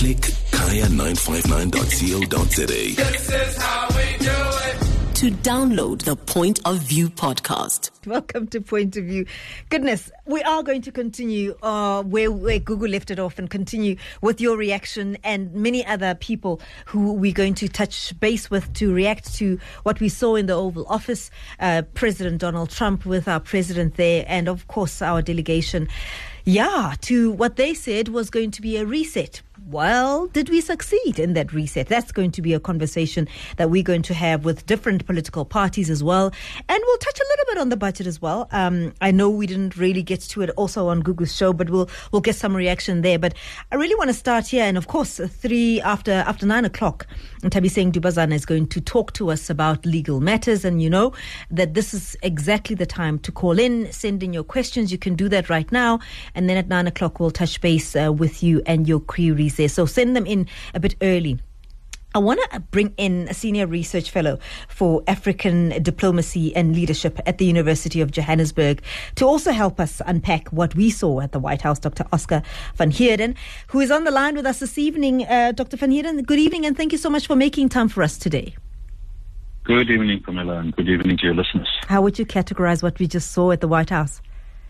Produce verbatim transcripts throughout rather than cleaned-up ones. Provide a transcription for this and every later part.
Click kaya nine five nine dot co dot za. This is how we do it. To download the Point of View podcast. Welcome to Point of View. Goodness, we are going to continue uh, where, where Google left it off and continue with your reaction and many other people who we're going to touch base with to react to what we saw in the Oval Office. Uh, President Donald Trump with our president there and, of course, our delegation. Yeah, to what they said was going to be a reset. Well, did we succeed in that reset? That's going to be a conversation that we're going to have with different political parties as well. And we'll touch a little bit on the budget as well. Um, I know we didn't really get to it also on Google's show, but we'll we'll get some reaction there. But I really want to start here. And of course, three after after nine o'clock, Thabiseng Dubazana is going to talk to us about legal matters. And you know that this is exactly the time to call in, send in your questions. You can do that right now. And then at nine o'clock, we'll touch base uh, with you and your queries there. So send them in a bit early. I want to bring in a senior research fellow for African diplomacy and leadership at the University of Johannesburg to also help us unpack what we saw at the White House, Doctor Oscar van Heerden, who is on the line with us this evening. Uh, Doctor van Heerden, good evening, and thank you so much for making time for us today. Good evening, Pamela, and good evening to your listeners. How would you categorize what we just saw at the White House?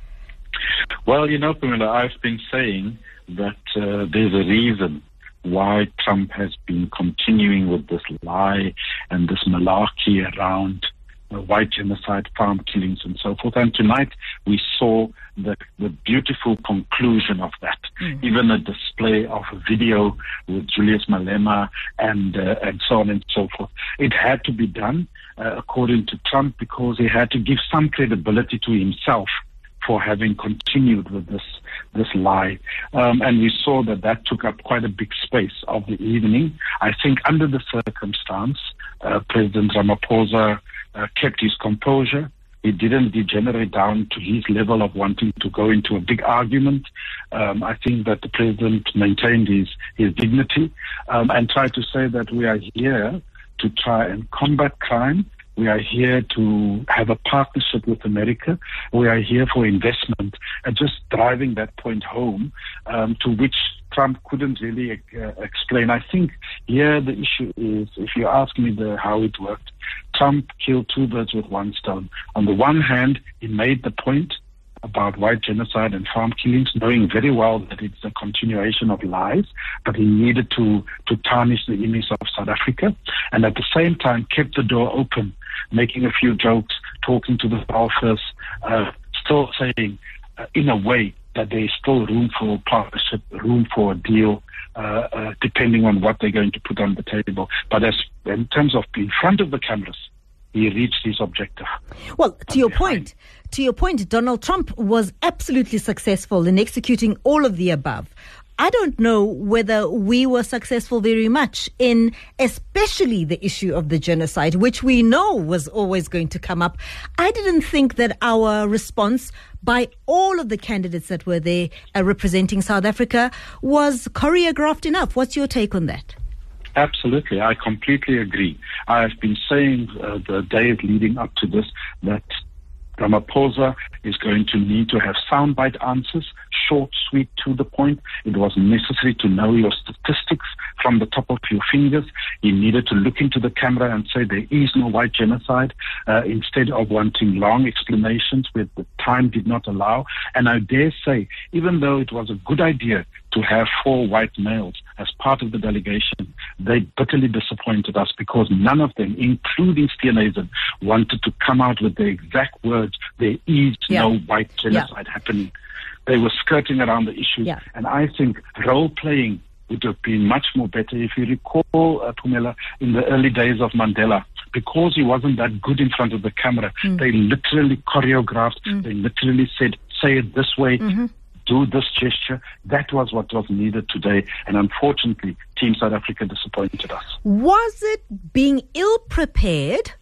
Well, you know, Pamela, I've been saying that uh, there's a reason why Trump has been continuing with this lie and this malarkey around uh, white genocide, farm killings, and so forth. And tonight we saw the, the beautiful conclusion of that. Mm-hmm. Even a display of a video with Julius Malema and uh, and so on and so forth. It had to be done, uh, according to Trump, because he had to give some credibility to himself for having continued with this this lie. Um, and we saw that that took up quite a big space of the evening. I think under the circumstance, uh, President Ramaphosa uh, kept his composure. He didn't degenerate down to his level of wanting to go into a big argument. Um, I think that the president maintained his, his dignity um, and tried to say that we are here to try and combat crime. We are here to have a partnership with America. We are here for investment, and just driving that point home, um, to which Trump couldn't really uh, explain. I think here the issue is, if you ask me the, how it worked, Trump killed two birds with one stone. On the one hand, he made the point about white genocide and farm killings, knowing very well that it's a continuation of lies, but he needed to, to tarnish the image of South Africa, and at the same time kept the door open, making a few jokes, talking to the golfers, uh, still saying, uh, in a way, that there is still room for partnership, room for a deal, uh, uh, depending on what they're going to put on the table. But as in terms of in front of the cameras, he reached his objective. Well, to your point, to your point, Donald Trump was absolutely successful in executing all of the above. I don't know whether we were successful very much in especially the issue of the genocide, which we know was always going to come up. I didn't think that our response by all of the candidates that were there uh, representing South Africa was choreographed enough. What's your take on that? Absolutely. I completely agree. I have been saying uh, the days leading up to this that Ramaphosa is going to need to have soundbite answers, short, sweet, to the point. It was necessary to know your statistics from the top of your fingers. He needed to look into the camera and say there is no white genocide, uh, instead of wanting long explanations where the time did not allow. And I dare say, even though it was a good idea to have four white males as part of the delegation, they bitterly disappointed us because none of them, including Steenhuisen, wanted to come out with the exact words, there is yeah. no white genocide yeah. happening. They were skirting around the issue. Yeah. And I think role-playing would have been much more better. If you recall, uh, Pumela, in the early days of Mandela, because he wasn't that good in front of the camera, mm. they literally choreographed, mm. they literally said, say it this way, mm-hmm. do this gesture. That was what was needed today. And unfortunately, Team South Africa disappointed us. Was it being ill-prepared,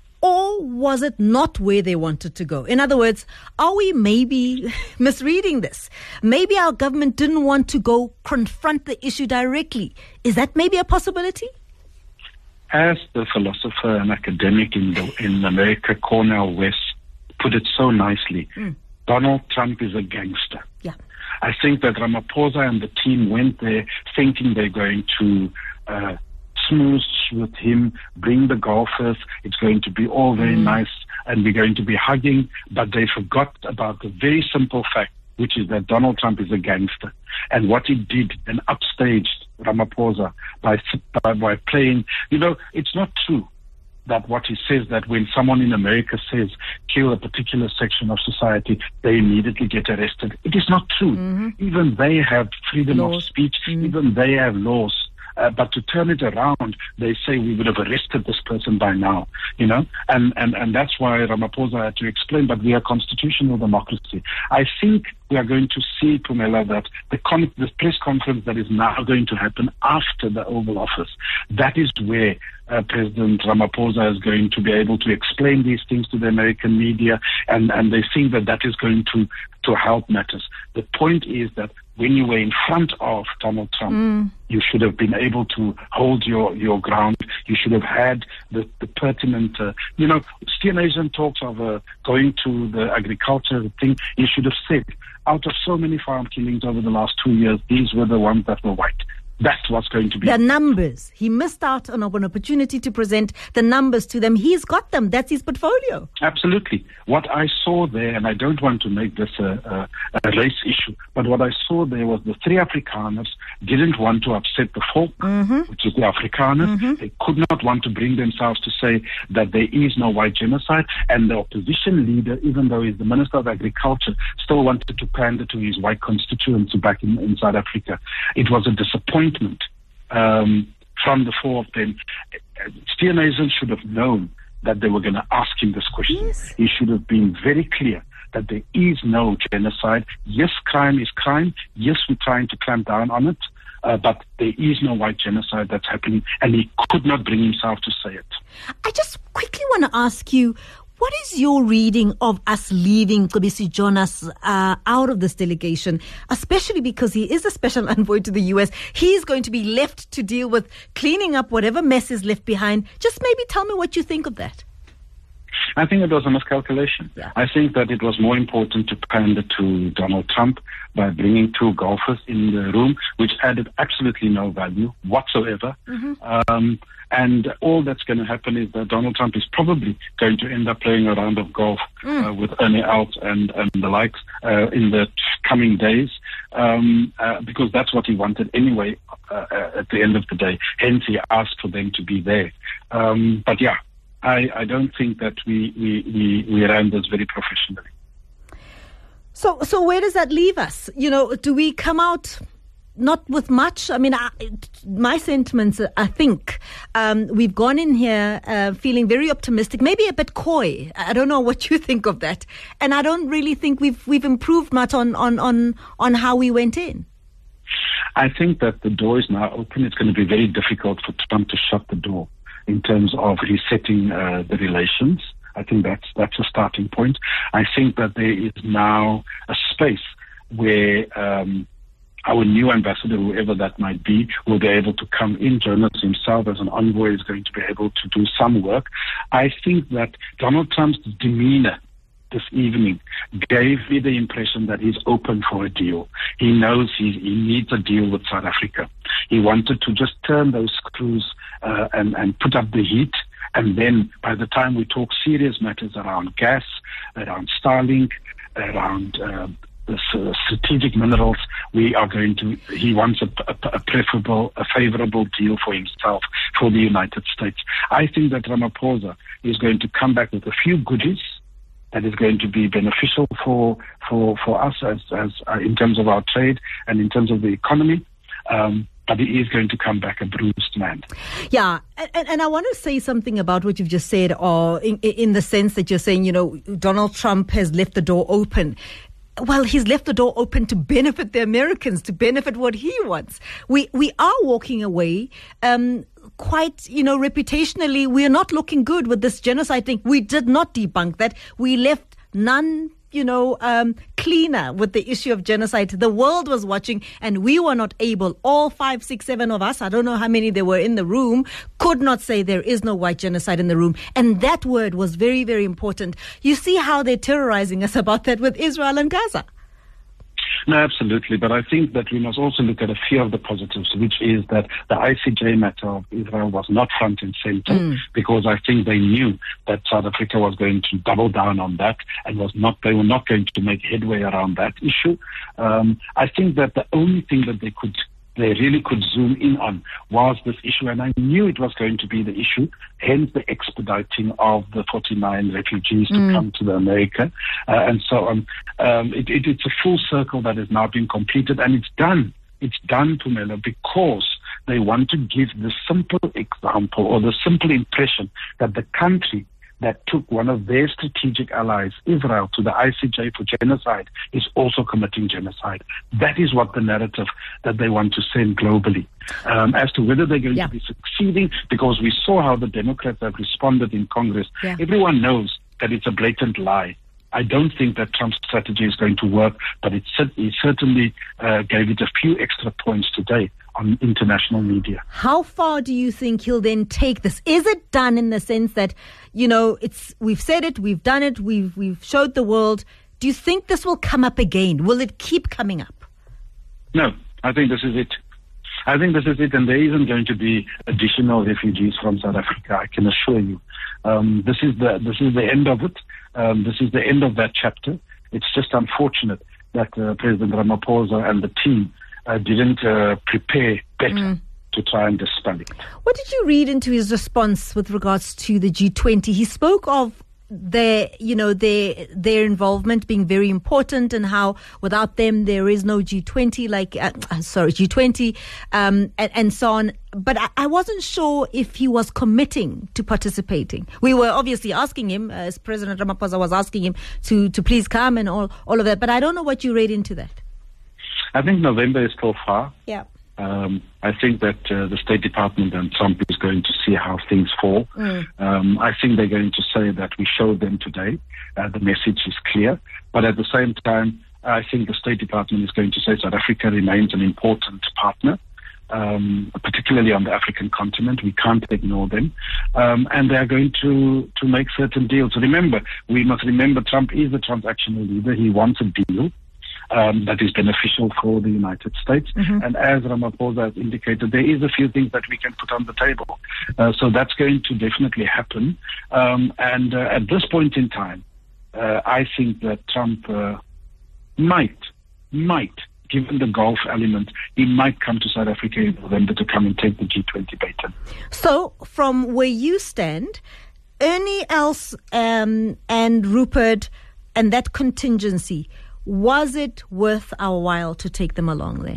or was it not where they wanted to go? In other words, are we maybe misreading this? Maybe our government didn't want to go confront the issue directly. Is that maybe a possibility? As the philosopher and academic in, the, in America, Cornel West, put it so nicely, mm. Donald Trump is a gangster. Yeah. I think that Ramaphosa and the team went there thinking they're going to uh, smooth with him, bring the golfers. It's going to be all very mm. nice, and we're going to be hugging. But they forgot about the very simple fact, which is that Donald Trump is a gangster. And what he did and upstaged Ramaphosa by, by, by playing, you know, it's not true that what he says, that when someone in America says kill a particular section of society, they immediately get arrested. It is not true. Mm-hmm. Even they have freedom laws. of speech. Mm-hmm. Even they have laws. Uh, but to turn it around, they say we would have arrested this person by now, you know, and, and, and that's why Ramaphosa had to explain, but we are constitutional democracy. I think we are going to see, Pumela, that the con- this press conference that is now going to happen after the Oval Office, that is where uh, President Ramaphosa is going to be able to explain these things to the American media, and, and they think that that is going to, to help matters. The point is that when you were in front of Donald Trump, mm. you should have been able to hold your, your ground. You should have had the, the pertinent, uh, you know, Steer Nation talks of uh, going to the agriculture thing. You should have said, out of so many farm killings over the last two years, these were the ones that were white. That's what's going to be. The numbers. He missed out on an opportunity to present the numbers to them. He's got them. That's his portfolio. Absolutely. What I saw there, and I don't want to make this a, a, a race issue, but what I saw there was the three Afrikaners didn't want to upset the folk, mm-hmm. which is the Afrikaners. Mm-hmm. They could not want to bring themselves to say that there is no white genocide. And the opposition leader, even though he's the Minister of Agriculture, still wanted to pander to his white constituency back in, in South Africa. It was a disappointment. Um, from the four of them. Steer Nation should have known that they were going to ask him this question. Yes. He should have been very clear that there is no genocide. Yes, crime is crime. Yes, we're trying to clamp down on it. Uh, but there is no white genocide that's happening, and he could not bring himself to say it. I just quickly want to ask you, what is your reading of us leaving Cebisi Jonas uh, out of this delegation, especially because he is a special envoy to the U S? He's going to be left to deal with cleaning up whatever mess is left behind. Just maybe tell me what you think of that. I think it was a miscalculation. Yeah. I think that it was more important to pander to Donald Trump by bringing two golfers in the room, which added absolutely no value whatsoever. Mm-hmm. Um, and all that's going to happen is that Donald Trump is probably going to end up playing a round of golf mm. uh, with Ernie Els and, and the likes uh, in the coming days, um, uh, because that's what he wanted anyway uh, at the end of the day. Hence, he asked for them to be there. Um, but yeah, I, I don't think that we, we, we, we ran this very professionally. So, so where does that leave us? You know, do we come out not with much? I mean, I, my sentiments, I think, um, we've gone in here uh, feeling very optimistic, maybe a bit coy. I don't know what you think of that. And I don't really think we've we've improved much on, on, on, on how we went in. I think that the door is now open. It's going to be very difficult for Trump to shut the door in terms of resetting uh, the relations. I think that's that's a starting point. I think that there is now a space where um, our new ambassador, whoever that might be, will be able to come in. Jonas himself as an envoy is going to be able to do some work. I think that Donald Trump's demeanor this evening gave me the impression that he's open for a deal. He knows he, he needs a deal with South Africa. He wanted to just turn those screws uh, and, and put up the heat. And then by the time we talk serious matters around gas, around Starlink, around uh, the uh, strategic minerals, we are going to, he wants a, a, a preferable, a favorable deal for himself, for the United States. I think that Ramaphosa is going to come back with a few goodies that is going to be beneficial for for, for us as, as uh, in terms of our trade and in terms of the economy. Um, But he is going to come back a bruised man. Yeah, and, and I want to say something about what you've just said, or in, in the sense that you're saying, you know, Donald Trump has left the door open. Well, he's left the door open to benefit the Americans, to benefit what he wants. We we are walking away um, quite, you know, reputationally, we are not looking good with this genocide thing. We did not debunk that. We left none you know, um, cleaner with the issue of genocide. The world was watching and we were not able, all five, six, seven of us, I don't know how many there were in the room, could not say there is no white genocide in the room. And that word was very, very important. You see how they're terrorizing us about that with Israel and Gaza. No, absolutely. But I think that we must also look at a few of the positives, which is that the I C J matter of Israel was not front and center, mm. because I think they knew that South Africa was going to double down on that and was not, they were not going to make headway around that issue. Um, I think that the only thing that they could they really could zoom in on was this issue, and I knew it was going to be the issue, hence the expediting of the forty-nine refugees to mm. come to the America, uh, and so on. Um, it, it, it's a full circle that has now been completed, and it's done. It's done, Pumela, because they want to give the simple example or the simple impression that the country that took one of their strategic allies, Israel, to the I C J for genocide is also committing genocide. That is what the narrative that they want to send globally. Um, as to whether they're going yeah. to be succeeding, because we saw how the Democrats have responded in Congress. Yeah. Everyone knows that it's a blatant lie. I don't think that Trump's strategy is going to work, but it, it certainly uh, gave it a few extra points today on international media. How far do you think he'll then take this? Is it done in the sense that, you know, it's we've said it, we've done it, we've we've showed the world. Do you think this will come up again? Will it keep coming up? No, I think this is it. I think this is it, and there isn't going to be additional refugees from South Africa, I can assure you. Um, this is the this is the end of it. Um, this is the end of that chapter. It's just unfortunate that uh, President Ramaphosa and the team uh, didn't uh, prepare better mm. to try and dispel it. What did you read into his response with regards to the G twenty? He spoke of their, you know, their their involvement being very important, and how without them there is no G twenty, like uh, sorry G twenty, um, and, and so on. But I, I wasn't sure if he was committing to participating. We were obviously asking him, as President Ramaphosa was asking him to to please come and all all of that. But I don't know what you read into that. I think November is still far. Yeah. Um, I think that uh, the State Department and Trump is going to see how things fall. Mm. Um, I think they're going to say that we showed them today. Uh, the message is clear. But at the same time, I think the State Department is going to say South Africa remains an important partner, um, particularly on the African continent. We can't ignore them. Um, and they're going to, to make certain deals. Remember, we must remember Trump is a transactional leader. He wants a deal Um, that is beneficial for the United States. Mm-hmm. And as Ramaphosa has indicated, there is a few things that we can put on the table. Uh, so that's going to definitely happen. Um, and uh, at this point in time, uh, I think that Trump uh, might, might, given the Gulf element, he might come to South Africa in November to come and take the G twenty baton. So from where you stand, Ernie Els um, and Rupert and that contingency, was it worth our while to take them along there?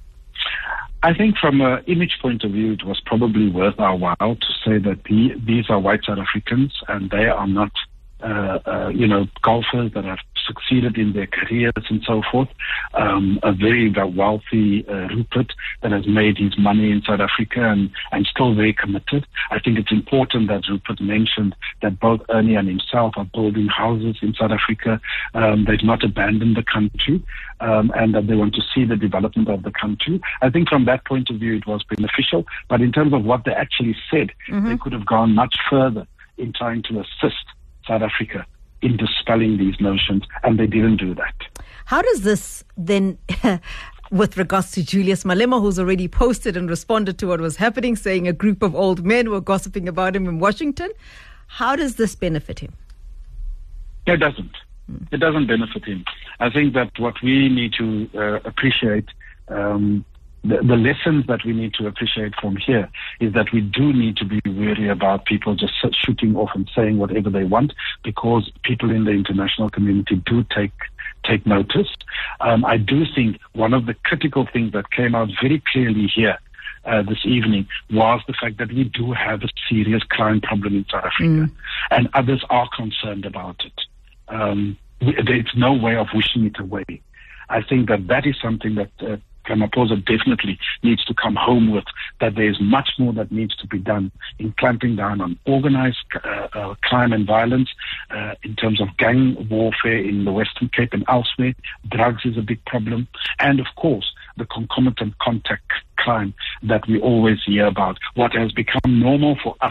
I think from an image point of view, it was probably worth our while to say that the, these are white South Africans and they are not, uh, uh, you know, golfers that have succeeded in their careers and so forth. Um, a very wealthy uh, Rupert that has made his money in South Africa and, and still very committed. I think it's important that Rupert mentioned that both Ernie and himself are building houses in South Africa. Um, they've not abandoned the country, um, and that they want to see the development of the country. I think from that point of view, it was beneficial. But in terms of what they actually said, mm-hmm. they could have gone much further in trying to assist South Africa in dispelling these notions, and they didn't do that. How does this then, with regards to Julius Malema, who's already posted and responded to what was happening, saying a group of old men were gossiping about him in Washington, how does this benefit him? It doesn't. Hmm. It doesn't benefit him. I think that what we need to uh, appreciate, um, the, the lessons that we need to appreciate from here is that we do need to be wary about people just shooting off and saying whatever they want, because people in the international community do take take notice. Um, I do think one of the critical things that came out very clearly here uh, this evening was the fact that we do have a serious crime problem in South Africa, mm. and others are concerned about it. Um, there's no way of wishing it away. I think that that is something that uh, Ramaphosa definitely needs to come home with, that there is much more that needs to be done in clamping down on organized uh, uh, crime and violence, uh, in terms of gang warfare in the Western Cape and elsewhere. Drugs is a big problem. And, of course, the concomitant contact crime that we always hear about, what has become normal for us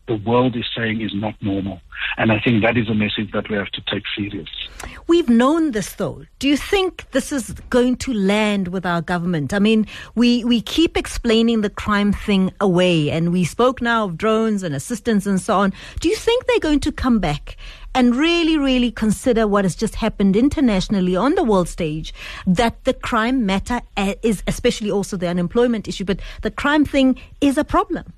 the world is saying is not normal. And I think that is a message that we have to take serious. We've known this, though. Do you think this is going to land with our government? I mean, we, we keep explaining the crime thing away, and we spoke now of drones and assistance and so on. Do you think they're going to come back and really, really consider what has just happened internationally on the world stage, that the crime matter is, especially also the unemployment issue, but the crime thing is a problem?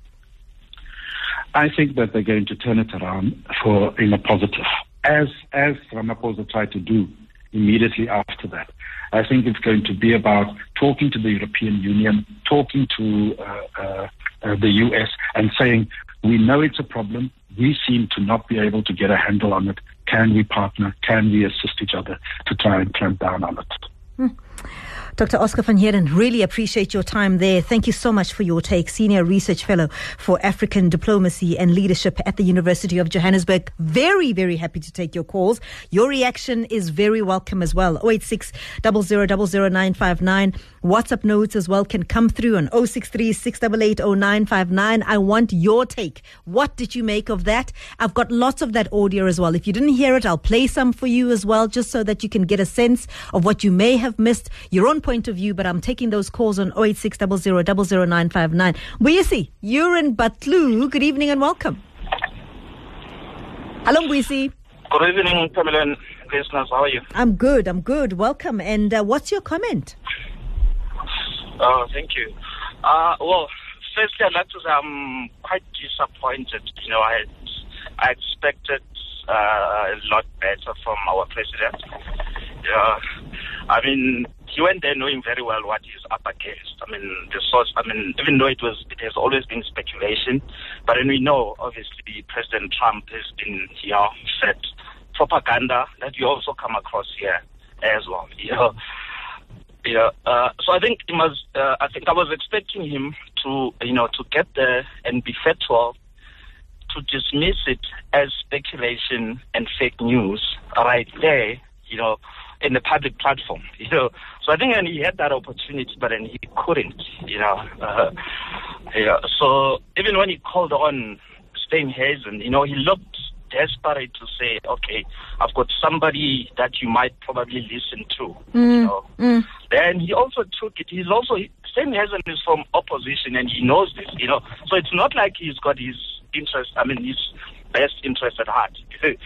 I think that they're going to turn it around for in a positive, as as Ramaphosa tried to do immediately after that. I think it's going to be about talking to the European Union, talking to uh, uh, uh, the U S, and saying, we know it's a problem. We seem to not be able to get a handle on it. Can we partner? Can we assist each other to try and clamp down on it? Hmm. Doctor Oscar van Heerden, really appreciate your time there. Thank you so much for your take. Senior Research Fellow for African Diplomacy and Leadership at the University of Johannesburg. Very, very happy to take your calls. Your reaction is very welcome as well. oh eight six, zero zero zero zero nine five nine. WhatsApp notes as well can come through on oh six three, six eight eight, oh nine five nine. I want your take. What did you make of that? I've got lots of that audio as well. If you didn't hear it, I'll play some for you as well, just so that you can get a sense of what you may have missed, your own point of view. But I'm taking those calls on oh eight six, zero zero zero zero nine five nine. Mbuyisi, you're in Batlu. Good evening and welcome. Hello, Mbuyisi. Good evening, Pamela and listeners. How are you? I'm good. I'm good. Welcome. And uh, what's your comment? Oh, thank you. Uh, well, firstly, I'd like to say I'm quite disappointed. You know, I I expected uh, a lot better from our president. Yeah, I mean, he went there knowing very well what he's up against. I mean, the source. I mean, even though it was, it has always been speculation, but then we know, obviously, President Trump has been, you know, fed propaganda that you also come across here as well. You know. Yeah, uh, so I think it must, uh, I think I was expecting him to, you know, to get there and be factual, to dismiss it as speculation and fake news right there, you know, in the public platform, you know. So I think and he had that opportunity, but then he couldn't, you know. Uh, yeah. So even when he called on Steenhuisen, you know, he looked desperate to say, okay, I've got somebody that you might probably listen to. Mm, you know. mm. Then he also took it. He's also, Steenhuisen is from opposition and he knows this, you know. So it's not like he's got his interest, I mean, his best interest at heart.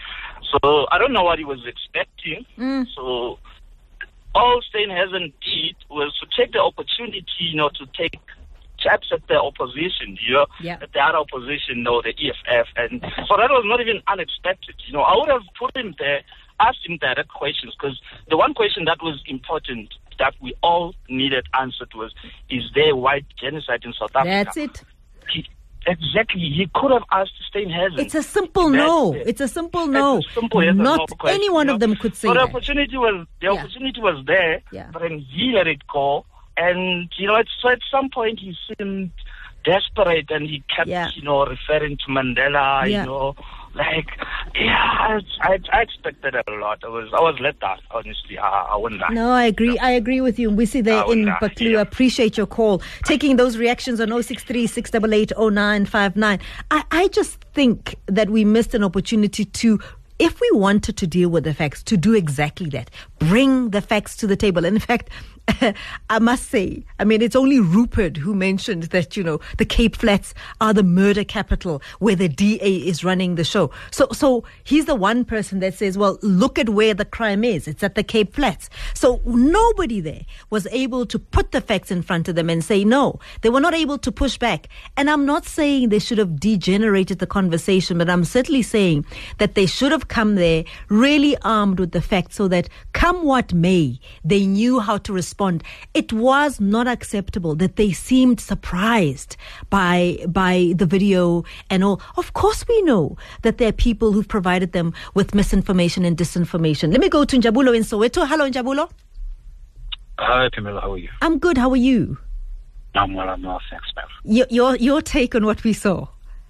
So I don't know what he was expecting. Mm. So all Steenhuisen did was to take the opportunity, you know, to take chaps at the opposition, you know, yeah. at the other opposition, no, the E F F. And so that was not even unexpected. You know, I would have put him there, asked him direct questions, because the one question that was important that we all needed answered was, is there white genocide in South Africa? That's it. He, exactly. He could have asked Steenhuisen. It's a simple no. It. It's a simple no. It's a simple yes not no question, any one you know? of them could say so the that. opportunity was the Yeah. opportunity was there, Yeah. but then he let it go. And, you know, it's, so at some point he seemed desperate and he kept, Yeah. you know, referring to Mandela, Yeah. you know, like, yeah, I, I expected a lot. I was I was let down, honestly. I, I wouldn't lie. No, I agree. I agree with you. We see there I in would not, Baklu. yeah. Appreciate your call. Taking those reactions on oh six three, six eight eight, oh nine five nine. I, I just think that we missed an opportunity to, if we wanted to deal with the facts, to do exactly that. Bring the facts to the table. And in fact, I must say, I mean, it's only Rupert who mentioned that, you know, the Cape Flats are the murder capital where the D A is running the show. So, so he's the one person that says, well, look at where the crime is. It's at the Cape Flats. So nobody there was able to put the facts in front of them and say no. They were not able to push back. And I'm not saying they should have degenerated the conversation, but I'm certainly saying that they should have come there really armed with the facts so that come what may, they knew how to respond. It was not acceptable that they seemed surprised by by the video and all. Of course we know that there are people who've provided them with misinformation and disinformation. Let me go to Njabulo in Soweto. Hello, Njabulo. Hi, Pamela. How are you? I'm good. How are you? I'm well. I'm well. Thanks, ma'am. Your, your, your take on what we saw?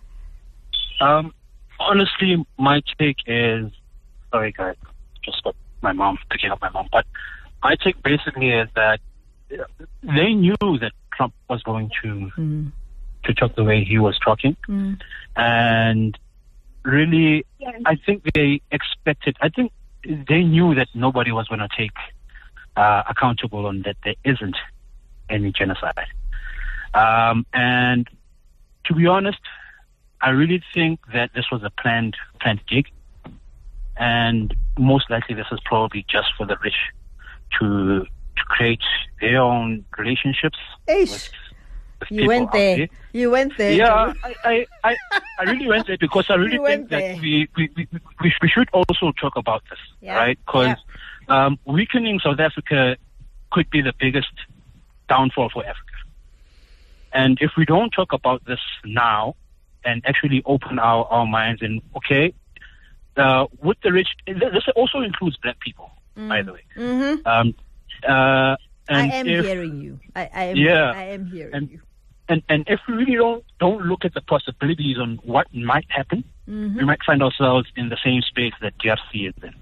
Um, honestly, my take is... Sorry, guys. Just got my mom, picking up my mom. But my take basically is that they knew that Trump was going to Mm. to talk the way he was talking. Mm. And really, I think they expected, I think they knew that nobody was going to take uh, accountable on that there isn't any genocide. Um, and to be honest, I really think that this was a planned, planned gig. And most likely this is probably just for the rich to to create their own relationships. Ish. You went there. there. You went there. Yeah, I, I, I, I really went there because I really you think that we, we, we, we, we should also talk about this, yeah. right? Because yeah. um, weakening South Africa could be the biggest downfall for Africa. And if we don't talk about this now and actually open our, our minds and, okay, uh, with the rich, this also includes black people, mm. by the way. Mm-hmm. Um, uh, and I am if, hearing you. I, I am. Yeah, I am hearing and, you. And and if we really don't don't look at the possibilities on what might happen, mm-hmm. we might find ourselves in the same space that D R C is in.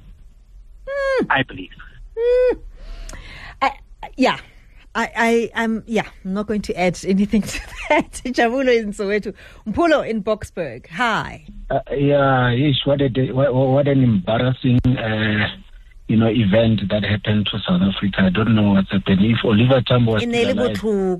Mm. I believe. Mm. I, yeah. I, I, I'm, yeah, I'm not going to add anything to that. Jabulo in Soweto. Mpolo in Boksburg. Hi. Uh, yeah, ish, what, a, what, what an embarrassing, uh, you know, event that happened to South Africa. I don't know what's happened. If Oliver Tambo was still alive,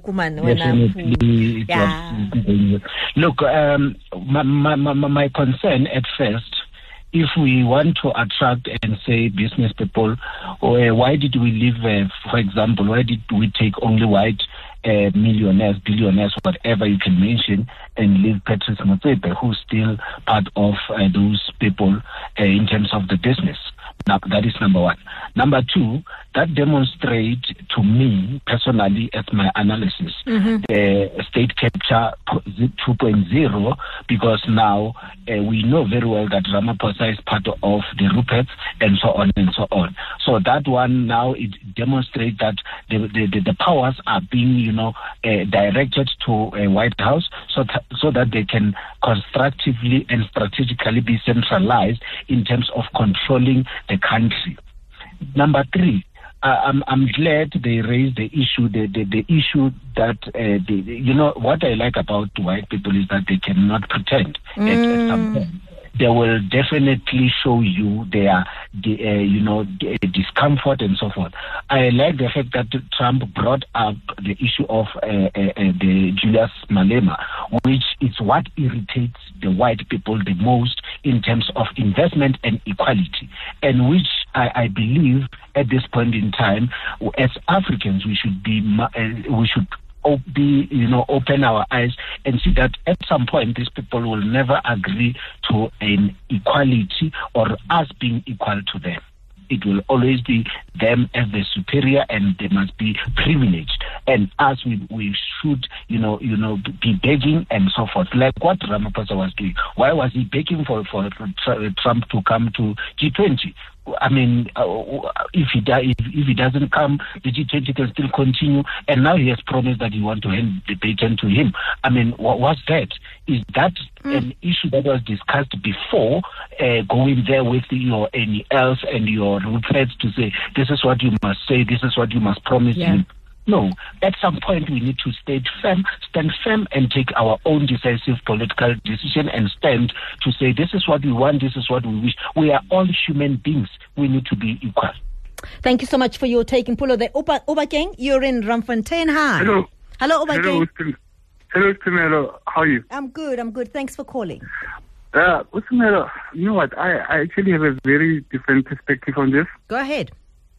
definitely it yeah. was. Look, um, my, my, my, my concern at first, if we want to attract and say business people, or, uh, why did we leave, uh, for example, why did we take only white uh, millionaires, billionaires, whatever you can mention, and leave Patrice Motsepe, who's still part of uh, those people uh, in terms of the business? Now, that is number one. Number two, that demonstrates to me personally, as my analysis, mm-hmm. uh, state capture two point oh, because now uh, we know very well that Ramaphosa is part of the Ruperts and so on and so on. So that one now it demonstrates that the the, the powers are being, you know, uh, directed to a White House so th- so that they can constructively and strategically be centralized in terms of controlling the country. Number three, uh, I'm I'm glad they raised the issue, the the, the issue that uh, the, you know what I like about white people is that they cannot pretend. Mm. At, at some point, they will definitely show you their, the, uh, you know, the discomfort and so forth. I like the fact that Trump brought up the issue of uh, uh, uh, the Julius Malema, which is what irritates the white people the most in terms of investment and equality, and which I, I believe at this point in time, as Africans, we should be, uh, we should. be, you know, open our eyes and see that at some point these people will never agree to an equality or us being equal to them. It will always be them as the superior, and they must be privileged. And us, we we should, you know, you know, be begging and so forth, like what Ramaphosa was doing. Why was he begging for for Trump to come to G twenty? I mean, uh, if he di- if, if he doesn't come, the G twenty can still continue. And now he has promised that he wants to hand the baton to him. I mean, what was that? Is that mm. an issue that was discussed before uh, going there with your any else and your threats to say this is what you must say, this is what you must promise yeah. him? No, at some point we need to stay firm, stand firm and take our own decisive political decision and stand to say this is what we want, this is what we wish. We are all human beings. We need to be equal. Thank you so much for your take. Pulo the Oba, Oba Gang, you're in Ramfontein. Hi. Hello. Hello, Oba Hello, Gang. Tim- Hello, Tumelo. How are you? I'm good, I'm good. Thanks for calling. Uh, Tumelo, you know what? I, I actually have a very different perspective on this. Go ahead.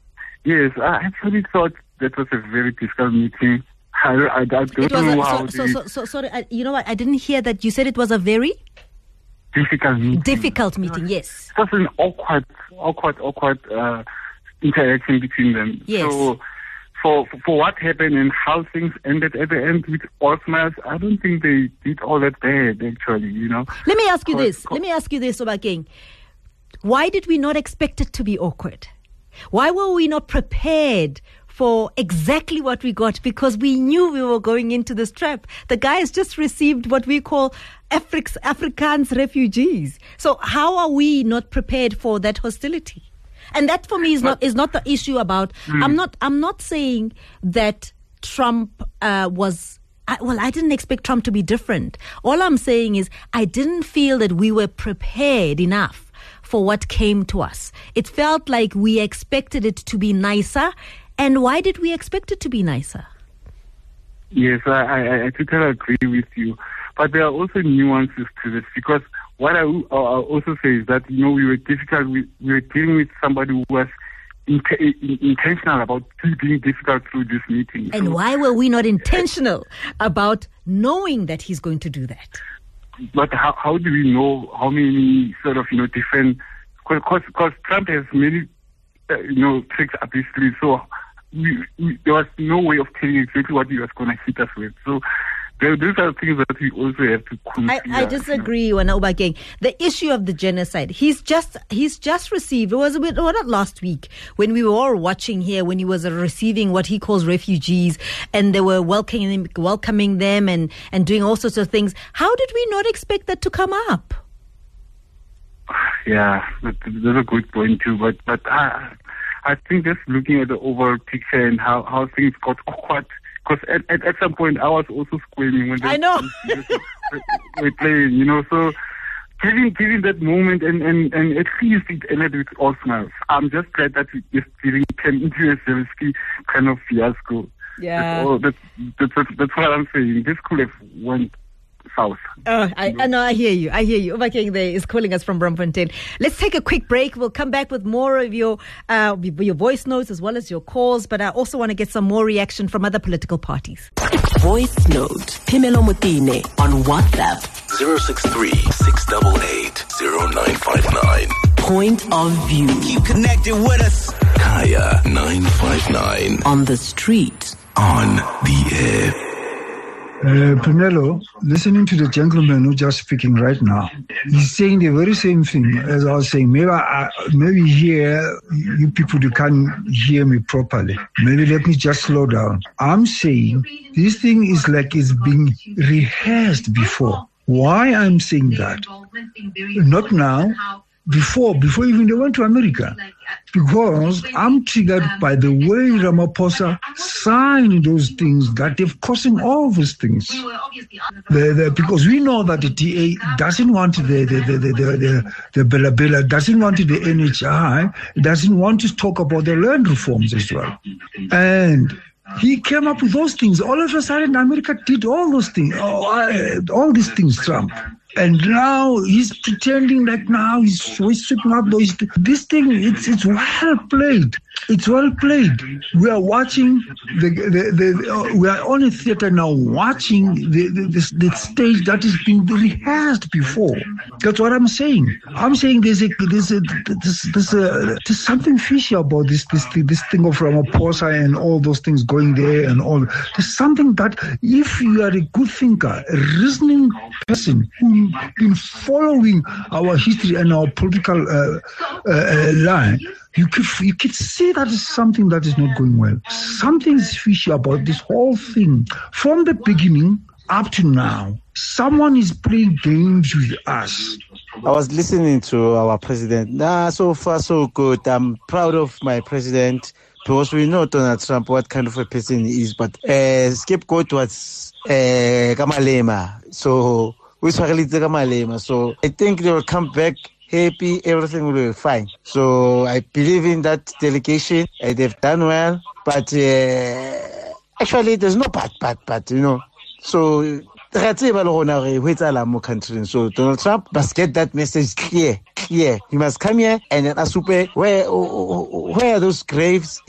Yes, I actually thought that was a very difficult meeting. I, I, I don't it was know a, how so, so, so, so, sorry, I, you know what? I didn't hear that. You said it was a very difficult meeting. Difficult meeting, yes. It was an awkward, awkward, awkward uh, interaction between them. Yes. So, for for what happened and how things ended at the end with all smiles, I don't think they did all that bad, actually, you know. Let me ask you Cause, this. cause, Let me ask you this, Oba Gang. Why did we not expect it to be awkward? Why were we not prepared for exactly what we got? Because we knew we were going into this trap. The guy has just received what we call Afric- Afrikaans refugees. So how are we not prepared for that hostility? And that for me is not is not the issue about. Mm. I'm not I'm not saying that Trump uh, was I, well, I didn't expect Trump to be different. All I'm saying is I didn't feel that we were prepared enough for what came to us. It felt like we expected it to be nicer. And why did we expect it to be nicer? Yes, I, I, I totally agree with you. But there are also nuances to this, because what I will also say is that, you know, we were difficult. We, we were dealing with somebody who was in, in, intentional about being difficult through this meeting. And so, why were we not intentional about knowing that he's going to do that? But how, how do we know how many sort of, you know, different... Because Trump has many, uh, you know, tricks up his sleeve. So we, we, there was no way of telling exactly what he was going to hit us with. So there, these are things that we also have to consider. I, I disagree, Wena Obakeng. The issue of the genocide, he's just he's just received, it was a bit, well, not last week, when we were all watching here, when he was receiving what he calls refugees, and they were welcoming, welcoming them and, and doing all sorts of things. How did we not expect that to come up? Yeah, that, that's a good point too. But but I, I think just looking at the overall picture and how, how things got awkward. Because at, at, at some point I was also squirming when they I know. were playing, you know. So giving giving that moment and, and, and at least it ended with all smiles. I'm just glad that it just didn't turn into a Zelensky kind of fiasco. Yeah. That's, all, that's, that's, that's, that's what I'm saying. This could have went south. Oh, I, I know, I hear you. I hear you. Obakeng there is calling us from Braamfontein. Let's take a quick break. We'll come back with more of your uh, your voice notes as well as your calls, but I also want to get some more reaction from other political parties. Voice note. Phemelo Motene on WhatsApp. zero six three, six eight eight, zero nine five nine. Point of view. Keep connected with us. Kaya nine five nine. On the street. On the air. Uh, Phemelo, listening to the gentleman who just speaking right now, he's saying the very same thing as I was saying. Maybe I, maybe here, you people, you can't hear me properly. Maybe let me just slow down. I'm saying this thing is like it's being rehearsed before. Why I'm saying that? Not now. Before, before even they went to America. Because I'm triggered by the way Ramaphosa signed those things, that they're causing all those things. The, the, because we know that the D A doesn't want the the the the the, the, the Bela Bela, doesn't want the N H I, doesn't want to talk about the land reforms as well. And he came up with those things. All of a sudden, America did all those things, all, all these things, Trump. And now he's pretending like now he's, he's sweeping up those. This thing, it's it's well played. It's well played. We are watching the the, the uh, we are on a theater now watching the the, the the stage that is being rehearsed before. That's what I'm saying. I'm saying there's a there's a there's, there's, a, there's something fishy about this this this thing of Ramaphosa and all those things going there and all. There's something that if you are a good thinker, a reasoning person who's been following our history and our political uh, uh, line, you could you could see that is something that is not going well. Something is fishy about this whole thing from the beginning up to now. Someone is playing games with us. I was listening to our president. Nah, so far so good. I'm proud of my president because we know Donald Trump, what kind of a person he is. But uh, scapegoat was uh, Kamalema. So we saw Kamalema. So I think they will come back happy, everything will be fine. So I believe in that delegation. Uh, they've done well, but uh, actually there's no bad, bad, bad, you know. So so Donald Trump must get that message clear, clear. He must come here and then asupe where where are those graves?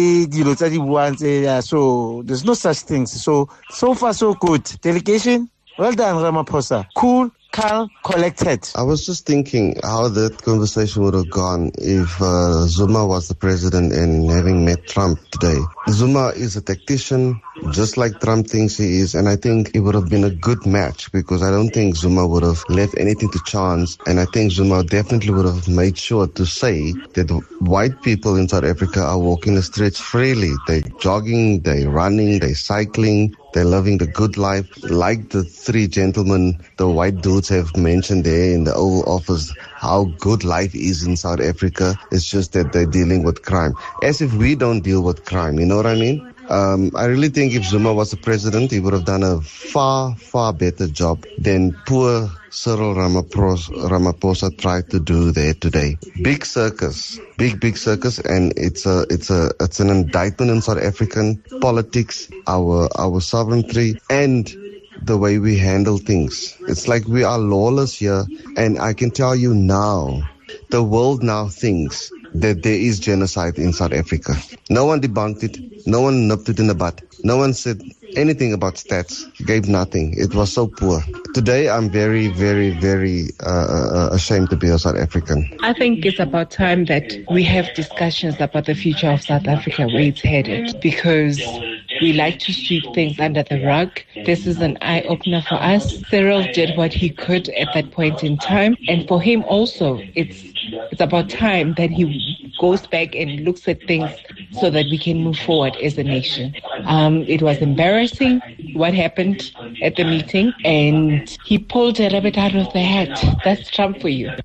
So there's no such things. So so far so good. Delegation, well done, Ramaphosa. Cool, calm, collected. I was just thinking how that conversation would have gone if uh, Zuma was the president and having met Trump today. Zuma is a tactician, just like Trump thinks he is, and I think it would have been a good match because I don't think Zuma would have left anything to chance, and I think Zuma definitely would have made sure to say that white people in South Africa are walking the streets freely. They're jogging, they're running, they're cycling, they're living the good life, like the three gentlemen, the white dudes have mentioned there in the Oval Office, how good life is in South Africa. It's just that they're dealing with crime. As if we don't deal with crime, you know what I mean? Um, I really think if Zuma was the president, he would have done a far, far better job than poor Cyril Ramaphosa, Ramaphosa tried to do there today. Big circus, big, big circus, and it's a, it's a, it's an indictment in South African politics, our, our sovereignty, and the way we handle things. It's like we are lawless here, and I can tell you now, the world now thinks that there is genocide in South Africa. No one debunked it. No one nipped it in the butt. No one said anything about stats. Gave nothing. It was so poor. Today, I'm very, very, very uh, ashamed to be a South African. I think it's about time that we have discussions about the future of South Africa, where it's headed, because we like to sweep things under the rug. This is an eye-opener for us. Cyril did what he could at that point in time. And for him also, it's it's about time that he goes back and looks at things so that we can move forward as a nation. Um, it was embarrassing what happened at the meeting, and he pulled a rabbit out of the hat. That's Trump for you.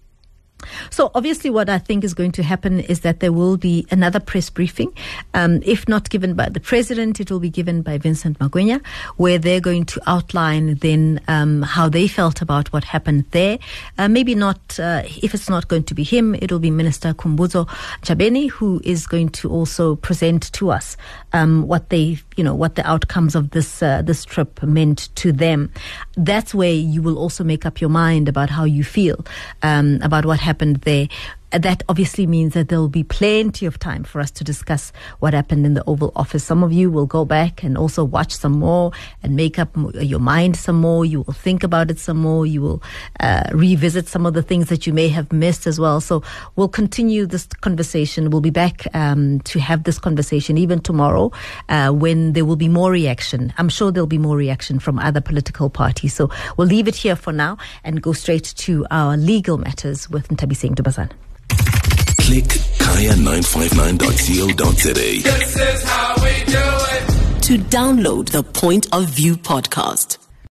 So obviously what I think is going to happen is that there will be another press briefing. Um, if not given by the president, it will be given by Vincent Magwenya, where they're going to outline then um, how they felt about what happened there. Uh, maybe not, uh, if it's not going to be him, it will be Minister Khumbudzo Ntshavheni, who is going to also present to us um, what they, you know, what the outcomes of this uh, this trip meant to them. That's where you will also make up your mind about how you feel um, about what happened there. That obviously means that there will be plenty of time for us to discuss what happened in the Oval Office. Some of you will go back and also watch some more and make up your mind some more. You will think about it some more. You will uh, revisit some of the things that you may have missed as well. So we'll continue this conversation. We'll be back um, to have this conversation even tomorrow uh, when there will be more reaction. I'm sure there'll be more reaction from other political parties. So we'll leave it here for now and go straight to our legal matters with Nthabiseng Dubazana. Click kaya nine five nine dot co dot za. This is how we do it. To download the Point of View podcast.